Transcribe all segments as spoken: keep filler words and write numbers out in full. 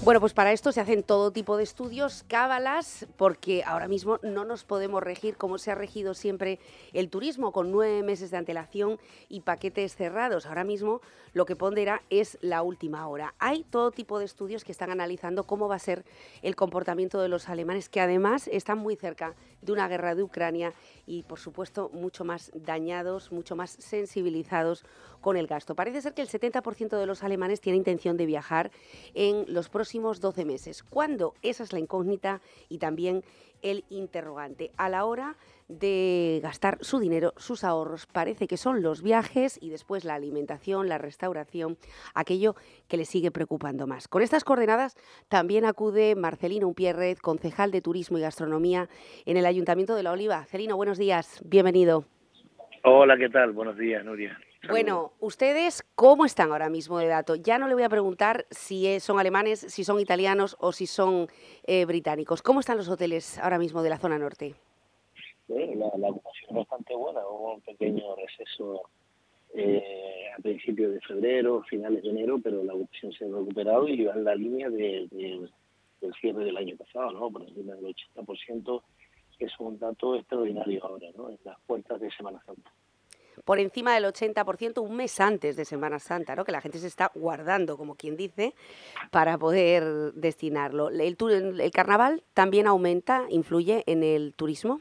Bueno, pues para esto se hacen todo tipo de estudios, cábalas, porque ahora mismo no nos podemos regir como se ha regido siempre el turismo, con nueve meses de antelación y paquetes cerrados. Ahora mismo lo que pondera es la última hora. Hay todo tipo de estudios que están analizando cómo va a ser el comportamiento de los alemanes, que además están muy cerca de una guerra de Ucrania y, por supuesto, mucho más dañados, mucho más sensibilizados con el gasto. Parece ser que el setenta por ciento de los alemanes tiene intención de viajar en los próximos doce meses. ¿Cuándo? Esa es la incógnita y también el interrogante. A la hora de gastar su dinero, sus ahorros, parece que son los viajes y después la alimentación, la restauración, aquello que les sigue preocupando más. Con estas coordenadas también acude Marcelino Umpierrez, concejal de Turismo y Gastronomía en el Ayuntamiento de La Oliva. Celino, buenos días, bienvenido. Hola, ¿qué tal? Buenos días, Nuria. Saludos. Bueno, ¿ustedes cómo están ahora mismo de dato? Ya no le voy a preguntar si son alemanes, si son italianos o si son eh, británicos. ¿Cómo están los hoteles ahora mismo de la zona norte? Bueno, la, la ocupación es bastante buena. Hubo un pequeño receso eh, a principios de febrero, finales de enero, pero la ocupación se ha recuperado y va en la línea de, de, del cierre del año pasado, ¿no? Por encima del ochenta por ciento, que es un dato extraordinario ahora, ¿no? En las puertas de Semana Santa. Por encima del ochenta por ciento un mes antes de Semana Santa, ¿no? Que la gente se está guardando, como quien dice, para poder destinarlo. ¿El, el carnaval también aumenta, influye en el turismo?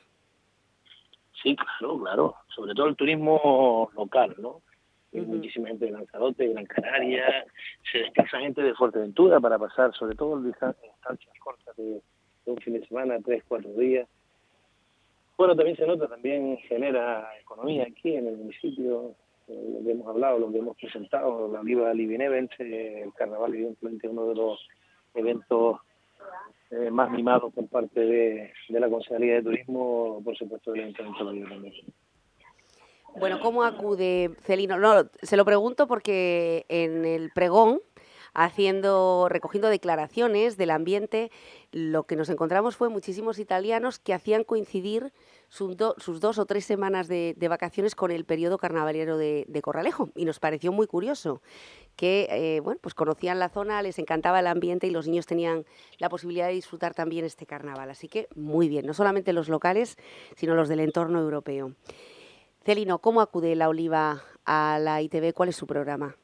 Sí, claro, claro. Sobre todo el turismo local, ¿no? Hay uh-huh. muchísima gente de Lanzarote, de Gran Canaria, se desplaza gente de Fuerteventura para pasar, sobre todo en distancias cortas de, de un fin de semana, tres, cuatro días. Bueno, también se nota, también genera economía aquí en el municipio, eh, lo que hemos hablado, lo que hemos presentado, la Oliva Living Events, eh, el carnaval evidentemente uno de los eventos eh, más mimados por parte de, de la Concejalía de Turismo, por supuesto del Ayuntamiento de La Oliva también. Bueno, ¿cómo acude Celino? No, se lo pregunto porque en el pregón, haciendo, recogiendo declaraciones del ambiente, lo que nos encontramos fue muchísimos italianos que hacían coincidir sus, do, sus dos o tres semanas de, de vacaciones con el periodo carnavalero de, de Corralejo, y nos pareció muy curioso que eh, bueno, pues conocían la zona, les encantaba el ambiente y los niños tenían la posibilidad de disfrutar también este carnaval. Así que muy bien, no solamente los locales, sino los del entorno europeo. Celino, ¿cómo acude La Oliva a la I T V? ¿Cuál es su programa?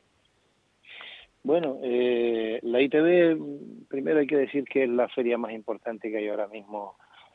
Bueno, eh, la I T V, primero hay que decir que es la feria más importante que hay ahora mismo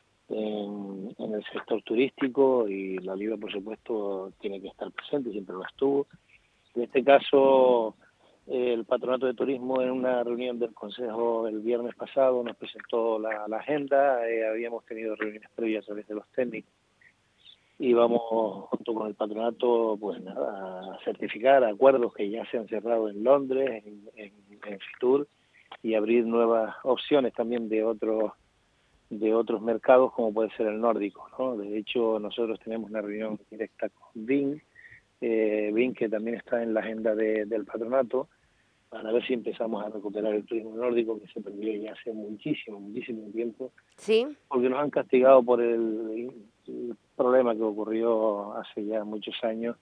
en, en el sector turístico y La Oliva, por supuesto, tiene que estar presente, siempre lo estuvo. En este caso, eh, el Patronato de Turismo en una reunión del Consejo el viernes pasado nos presentó la, la agenda, eh, habíamos tenido reuniones previas a través de los técnicos y vamos junto con el patronato pues nada, a certificar acuerdos que ya se han cerrado en Londres, en, en, en Fitur, y abrir nuevas opciones también de otros de otros mercados como puede ser el nórdico, ¿no? De hecho nosotros tenemos una reunión directa con B I N, eh, B I N que también está en la agenda de, del patronato, para ver si empezamos a recuperar el turismo nórdico que se perdió ya hace muchísimo, muchísimo tiempo. Sí. Porque nos han castigado por el, el problema que ocurrió hace ya muchos años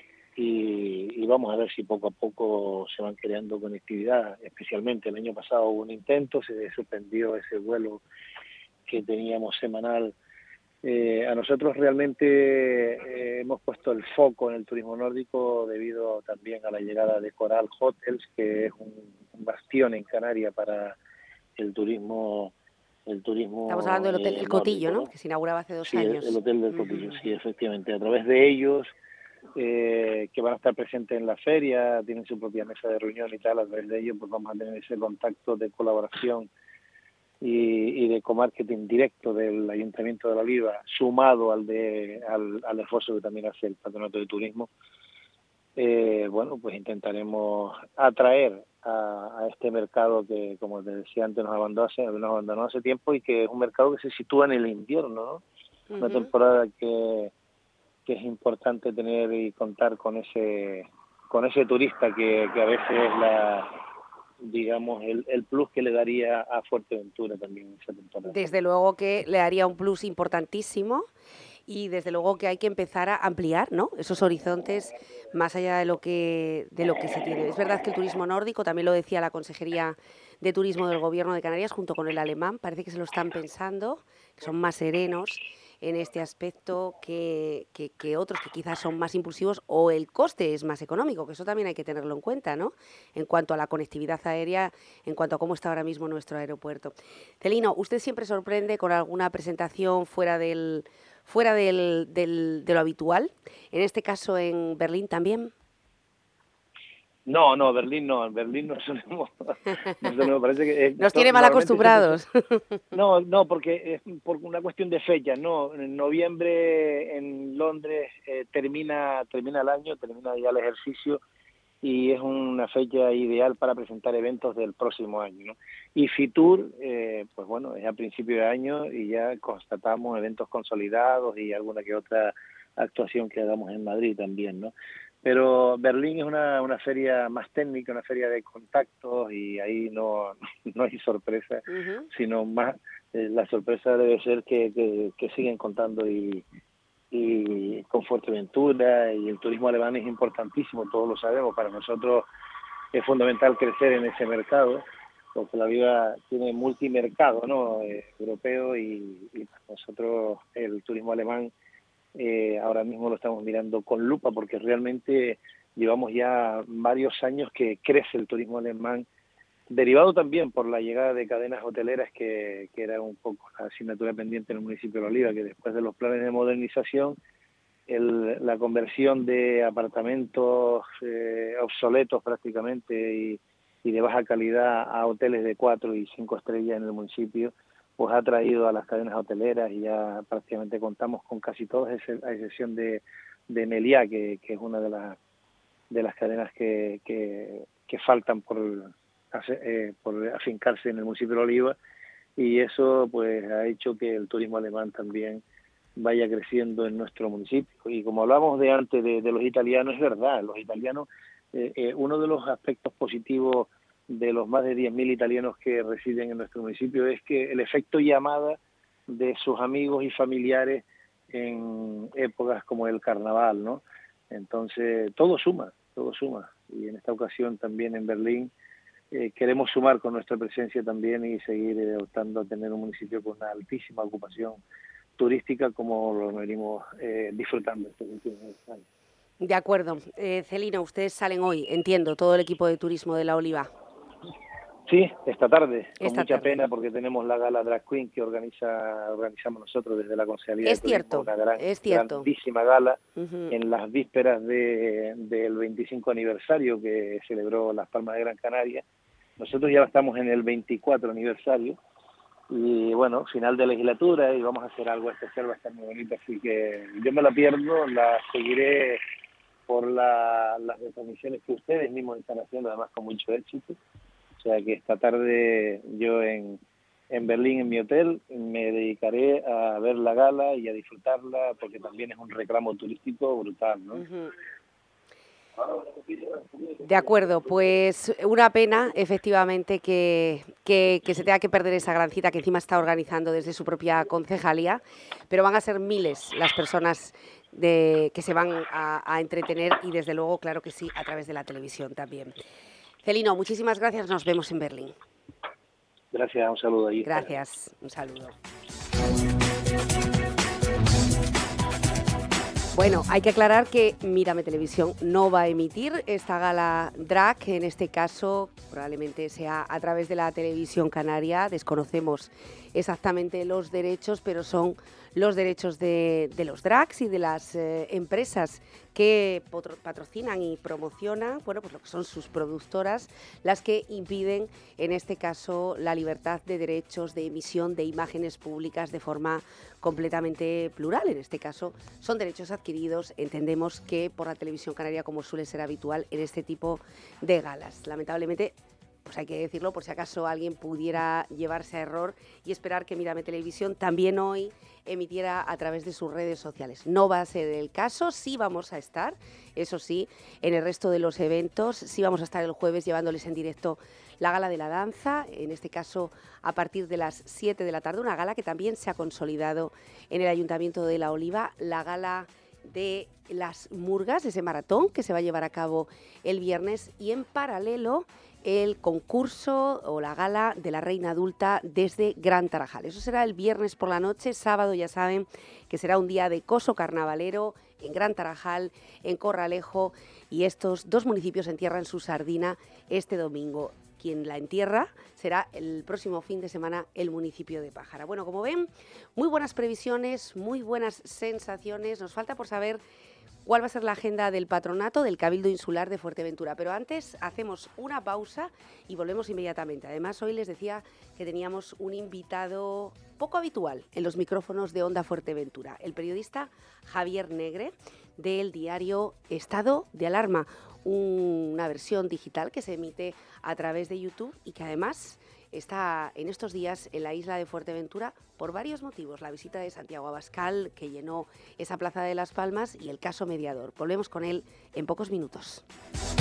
y, y vamos a ver si poco a poco se van creando conectividad. Especialmente el año pasado hubo un intento, se suspendió ese vuelo que teníamos semanal. Eh, a nosotros realmente eh, hemos puesto el foco en el turismo nórdico debido también a la llegada de Coral Hotels, que es un, un bastión en Canarias para el turismo el turismo Estamos hablando del Hotel eh, El Cotillo, nórdico, ¿no? ¿no? Que se inauguraba hace dos sí, años. El, el Hotel del Cotillo, uh-huh. Sí, efectivamente. A través de ellos, eh, que van a estar presentes en la feria, tienen su propia mesa de reunión y tal, a través de ellos pues vamos a tener ese contacto de colaboración y, y de comarketing directo del Ayuntamiento de La Oliva, sumado al de al, al esfuerzo que también hace el Patronato de Turismo. Eh, bueno, pues intentaremos atraer a, a este mercado que, como te decía antes, nos abandonó, hace, nos abandonó hace tiempo y que es un mercado que se sitúa en el invierno, ¿no? Uh-huh. Una temporada que, que es importante tener y contar con ese con ese turista que, que a veces es la digamos el, el plus que le daría a Fuerteventura también esa temporada. Desde luego que le daría un plus importantísimo. Y desde luego que hay que empezar a ampliar, ¿no?, esos horizontes más allá de lo que de lo que se tiene. Es verdad que el turismo nórdico, también lo decía la Consejería de Turismo del Gobierno de Canarias, junto con el alemán. Parece que se lo están pensando, que son más serenos en este aspecto que, que, que otros que quizás son más impulsivos, o el coste es más económico, que eso también hay que tenerlo en cuenta, ¿no? En cuanto a la conectividad aérea, en cuanto a cómo está ahora mismo nuestro aeropuerto. Celino, ¿usted siempre sorprende con alguna presentación fuera del fuera del, del, de lo habitual? En este caso en Berlín también. No, no, Berlín no, en Berlín no solemos, no solemos, parece que... Eh, Nos tiene mal acostumbrados. Siempre, no, no, porque es por una cuestión de fecha, ¿no? En noviembre en Londres eh, termina termina el año, termina ya el ejercicio, y es una fecha ideal para presentar eventos del próximo año, ¿no? Y Fitur, eh, pues bueno, es a principio de año y ya constatamos eventos consolidados y alguna que otra actuación que hagamos en Madrid también, ¿no? Pero Berlín es una, una feria más técnica, una feria de contactos, y ahí no, no hay sorpresa, uh-huh. sino más eh, la sorpresa debe ser que, que, que siguen contando y, y con Fuerteventura, y el turismo alemán es importantísimo, todos lo sabemos. Para nosotros es fundamental crecer en ese mercado, porque la vida tiene multimercado, ¿no? Eh, europeo, y, y para nosotros el turismo alemán Eh, ahora mismo lo estamos mirando con lupa, porque realmente llevamos ya varios años que crece el turismo alemán, derivado también por la llegada de cadenas hoteleras, que, que era un poco la asignatura pendiente en el municipio de La Oliva, que después de los planes de modernización, el, la conversión de apartamentos eh, obsoletos prácticamente y, y de baja calidad a hoteles de cuatro y cinco estrellas en el municipio, pues ha traído a las cadenas hoteleras, y ya prácticamente contamos con casi todas, a excepción de, de Meliá, que, que es una de, la, de las cadenas que, que, que faltan por, eh, por afincarse en el municipio de Oliva, y eso pues ha hecho que el turismo alemán también vaya creciendo en nuestro municipio. Y como hablamos de antes de, de los italianos, es verdad, los italianos, eh, eh, uno de los aspectos positivos de los más de diez mil italianos que residen en nuestro municipio es que el efecto llamada de sus amigos y familiares en épocas como el carnaval, ¿no? Entonces, todo suma, todo suma. Y en esta ocasión también en Berlín eh, queremos sumar con nuestra presencia también y seguir eh, optando a tener un municipio con una altísima ocupación turística, como lo venimos eh, disfrutando estos últimos años. De acuerdo. Eh, Celino, ustedes salen hoy, entiendo, todo el equipo de turismo de La Oliva. Sí, esta tarde, con esta mucha tarde. pena, porque tenemos la gala Drag Queen que organiza organizamos nosotros desde la Concejalía es de Turismo, cierto, una gran, es cierto. grandísima gala uh-huh. en las vísperas de, del veinticinco aniversario que celebró Las Palmas de Gran Canaria. Nosotros ya estamos en el veinticuatro aniversario, y bueno, final de legislatura, y vamos a hacer algo especial, va a estar muy bonito, así que yo me la pierdo, la seguiré por la, las retransmisiones que ustedes mismos están haciendo, además con mucho éxito. O sea que esta tarde yo en, en Berlín, en mi hotel, me dedicaré a ver la gala y a disfrutarla, porque también es un reclamo turístico brutal, ¿no? Uh-huh. De acuerdo, pues una pena, efectivamente, que, que, que se tenga que perder esa gran cita que encima está organizando desde su propia concejalía, pero van a ser miles las personas de, que se van a, a entretener, y desde luego, claro que sí, a través de la televisión también. Celino, muchísimas gracias, nos vemos en Berlín. Gracias, un saludo allí. Gracias, un saludo. Bueno, hay que aclarar que Mírame Televisión no va a emitir esta gala drag, en este caso probablemente sea a través de la televisión canaria, desconocemos exactamente los derechos, pero son los derechos de, de los drags y de las eh, empresas que patrocinan y promocionan, bueno, pues lo que son sus productoras, las que impiden, en este caso, la libertad de derechos de emisión de imágenes públicas de forma completamente plural. En este caso, son derechos adquiridos, entendemos que por la televisión canaria, como suele ser habitual en este tipo de galas. Lamentablemente, pues hay que decirlo, por si acaso alguien pudiera llevarse a error y esperar que Mírame Televisión también hoy emitiera a través de sus redes sociales. No va a ser el caso, sí vamos a estar, eso sí, en el resto de los eventos, sí vamos a estar el jueves llevándoles en directo la Gala de la Danza, en este caso a partir de las siete de la tarde, una gala que también se ha consolidado en el Ayuntamiento de La Oliva, la gala de las murgas, ese maratón que se va a llevar a cabo el viernes, y en paralelo el concurso o la gala de la Reina Adulta desde Gran Tarajal. Eso será el viernes por la noche. Sábado ya saben que será un día de coso carnavalero en Gran Tarajal, en Corralejo, y estos dos municipios entierran su sardina este domingo. Quien la entierra será el próximo fin de semana el municipio de Pájara. Bueno, como ven, muy buenas previsiones, muy buenas sensaciones. Nos falta por saber cuál va a ser la agenda del patronato del Cabildo Insular de Fuerteventura. Pero antes hacemos una pausa y volvemos inmediatamente. Además, hoy les decía que teníamos un invitado poco habitual en los micrófonos de Onda Fuerteventura, el periodista Javier Negre, del diario Estado de Alarma, una versión digital que se emite a través de YouTube y que además está en estos días en la isla de Fuerteventura por varios motivos. La visita de Santiago Abascal, que llenó esa plaza de Las Palmas, y el caso mediador. Volvemos con él en pocos minutos.